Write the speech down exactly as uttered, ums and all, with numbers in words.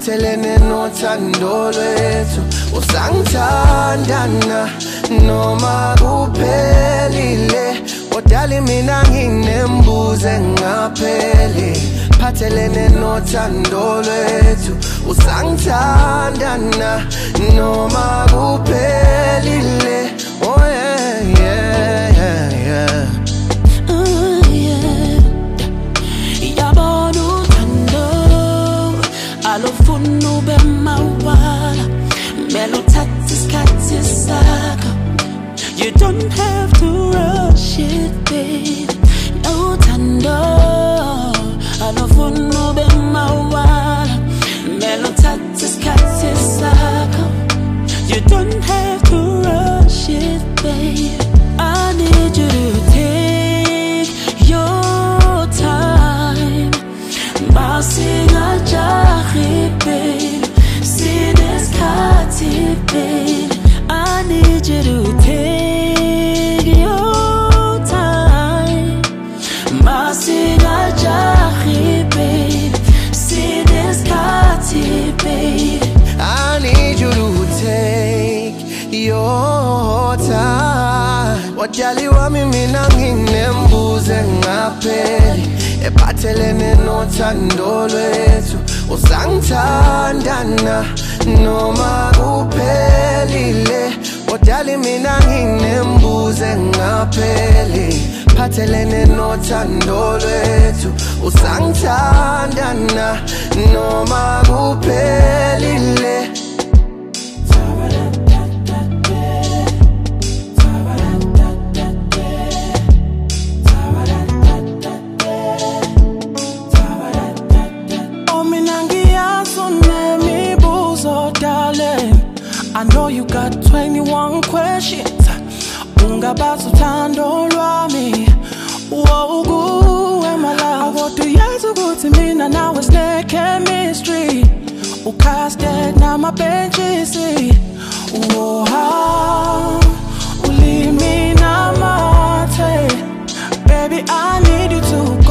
ephathelene nothando lwethu. Usangithandana noma kuphelile, kodwa mina nginembuzo engapheli. Ephathelene nothando lwethu. Usangithandana noma kuphelile. Oh yeah, yeah, yeah, yeah. Oh yeah. Yabona uthando alufuna ube mawala, mele uthathe isikhathi sakho. You don't have to rush it, babe. Uthando alufuna ube mawala, mele uthathe isikhathi sakho. You don't have to rush it, babe. I need you to take your time. Masingajahi, babe. Sinesikhathi, babe. I need you to take your time. Masingajahi, babe. Sinesikhathi, babe. I need you to take your time. Wadali wami mina nginembuzo engapheli, ephathelene nothando lwethu. Usangithandana noma kuphelile, wadali mina nginembuzo engapheli, ephathelene nothando lwethu. Usangithandana noma kuphelile. I know you got twenty-one questions. Ungabaza uthando lwami. Whoa, kuwe my love. Awuduyazi ukuthi mina nawe sine chemistry. Ucasted nama benches. Whoa, ulimi namate. Baby, I need you to